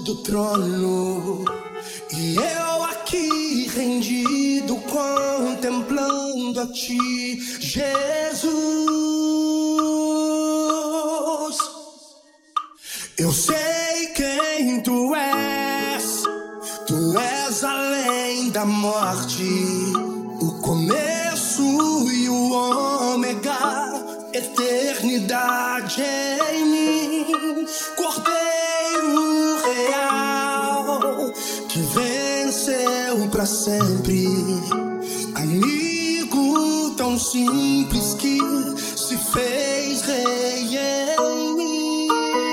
do trono, e eu aqui rendido contemplando a ti, Jesus. Eu sei quem tu és além da morte, o começo e o ômega, eternidade em mim, Cordeiro real, que venceu pra sempre, amigo tão simples que se fez rei em mim.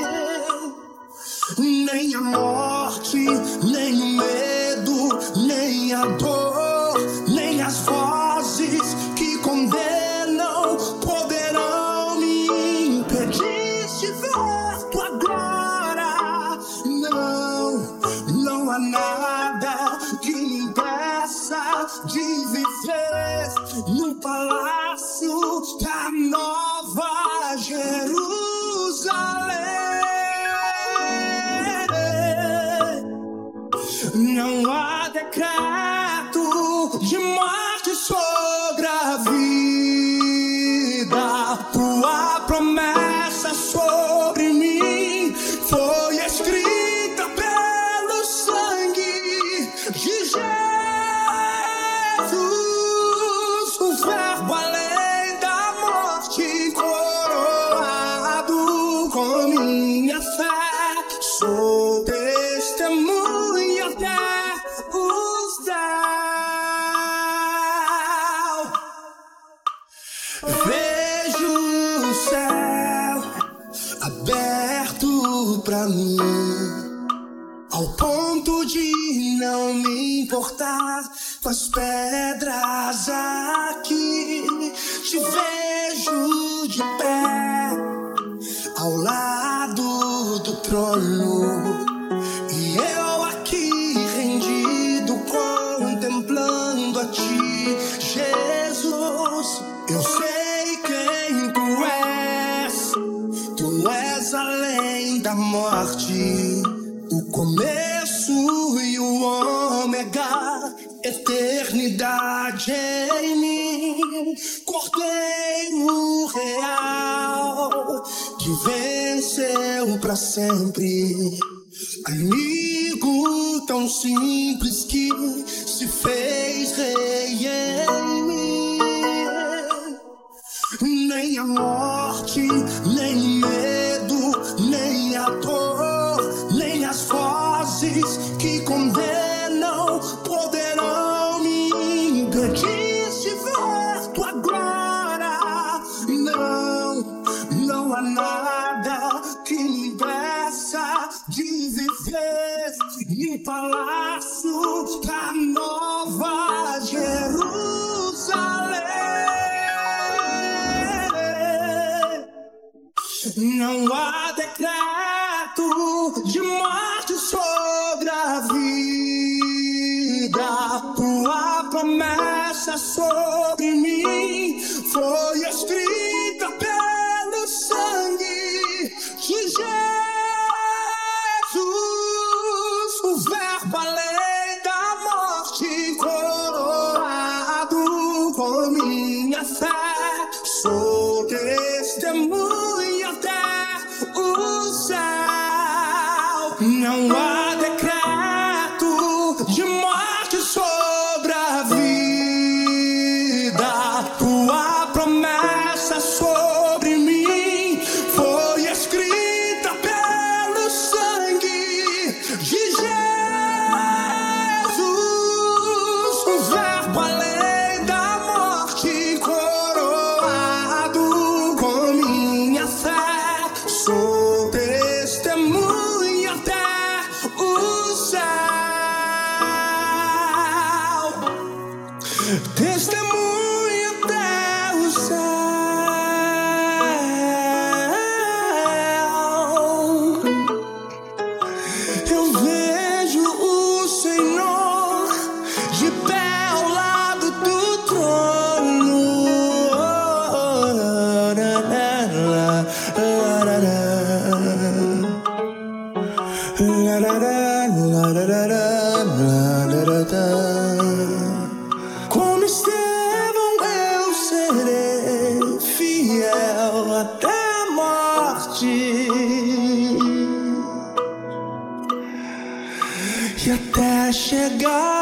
Nem a morte, nem o medo, nem a dor, nem as vozes que condenam poderão me impedir de ver tua glória. Não há nada que me impeça de viver no palácio da Nova Jerusalém. Não há decreto de morte sobre a vida. Tua promessa sobre mim foi escrita pelo sangue de Jesus, o verbo além da morte, coroado com minha fé. Sou testemunha até os céus. Vejo o céu aberto pra mim, ao ponto de não me importar com as pedras aqui. Te vejo de pé ao lado do trono, e eu aqui rendido contemplando a ti, Jesus. Eu sei quem tu és além da morte, o começo e o ômega, eternidade em mim, Cordeiro real, que venceu pra sempre, amigo tão simples que se fez rei em mim. Nem a morte, nem o medo, nem a dor, nem as vozes que condenam poderão me impedir de ver tua glória. Não há nada que me impeça de viver no palácio da Nova Jerusalém. Não há decreto de morte sobre a vida. Tua promessa sobre mim foi escrita pelo sangue de Jesus, o verbo além da morte, coroado com minha fé. Sou testemunha até o céu. Não há decreto de morte sobre a vida. Tua promessa sobre mim foi escrita pelo sangue de Jesus, o verbo além da morte, coroado com minha fé. Sou testemunha até o céu. Testemunha até o céu. Eu vejo o Senhor de pé ao lado do trono. La, la, la. observam, eu serei fiel até a morte. E até chegar